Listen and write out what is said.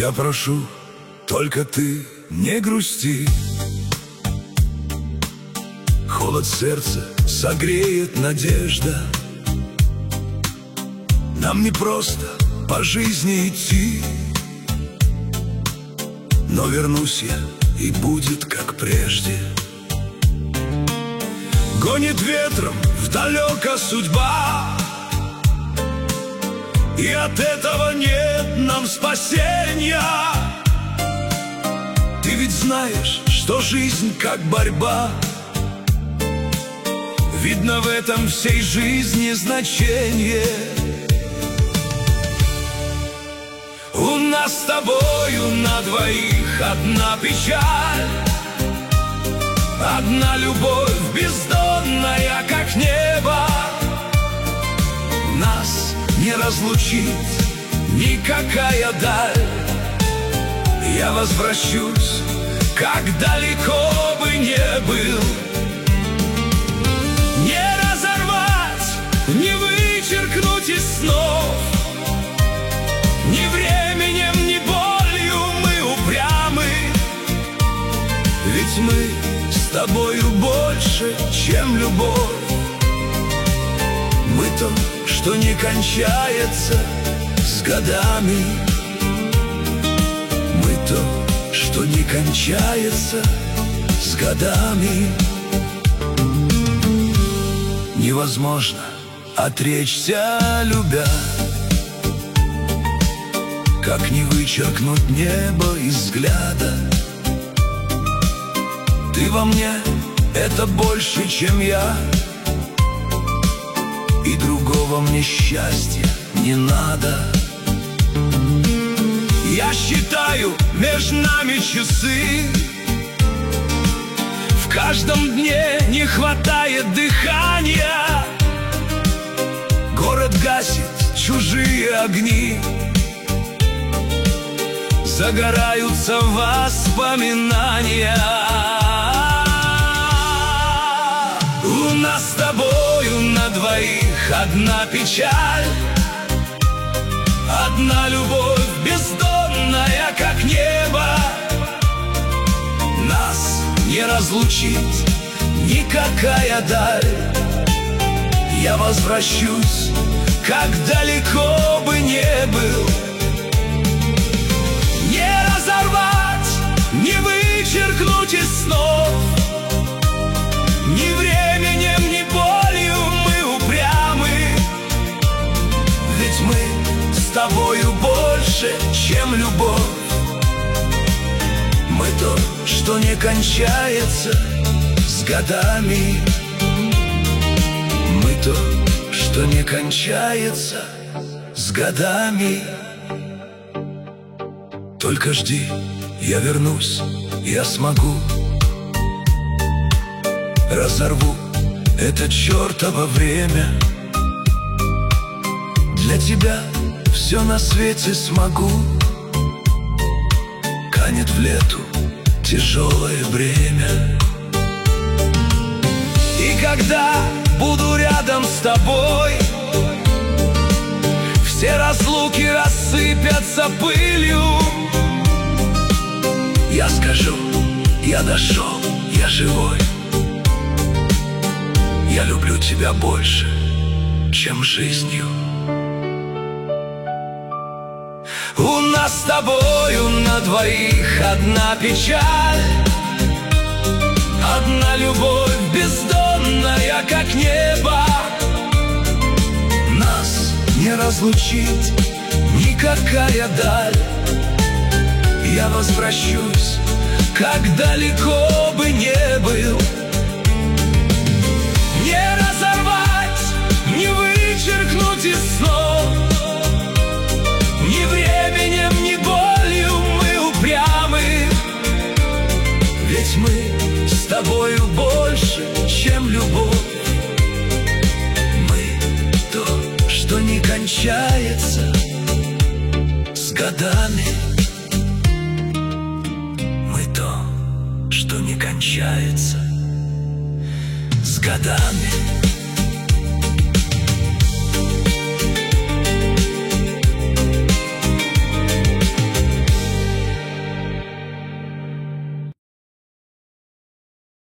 Я прошу, только ты не грусти. Холод сердца согреет надежда. Нам не просто по жизни идти, но вернусь я, и будет как прежде. Гонит ветром вдалеко судьба, и от этого нет нам спасения. Ты ведь знаешь, что жизнь как борьба. Видно в этом всей жизни значение. У нас с тобою на двоих одна печаль, одна любовь бездонная, как небо. Нас не разлучит никакая даль. Я возвращусь, как далеко бы не был. Не разорвать, не вычеркнуть из снов. Ни временем, ни болью мы упрямы. Ведь мы с тобою больше, чем любовь. Мы то, что не кончается с годами. Мы то, что не кончается с годами. Невозможно отречься, любя, как не вычеркнуть небо из взгляда. Ты во мне — это больше, чем я, и другого мне счастья не надо. Я считаю между нами часы. В каждом дне не хватает дыхания. Город гасит чужие огни. Загораются воспоминания. У нас с тобою на двоих одна печаль, одна любовь бездонная, как небо. Нас не разлучить никакая даль. Я возвращусь, как далеко бы не был. Не разорвать, не вычеркнуть из снов. Ни временем, ни болью мы упрямы. Ведь мы с тобою больше, чем любовь. Мы то, что не кончается с годами. Мы то, что не кончается с годами. Только жди, я вернусь, я смогу. Разорву это чертово время. Для тебя все на свете смогу. Канет в лету тяжелое бремя. И когда буду рядом с тобой, все разлуки рассыпятся пылью. Я скажу, я дошел, я живой. Я люблю тебя больше, чем жизнью. У нас с тобою на двоих одна печаль, одна любовь бездонная, как небо. Нас не разлучить никакая даль. Я возвращусь, как далеко бы не был. Не разорвать, не вычеркнуть из снов. Ни временем, ни болью мы упрямы. Ведь мы с тобою больше, чем любовь. Мы то, что не кончается с годами. Мы то, что не кончается с годами.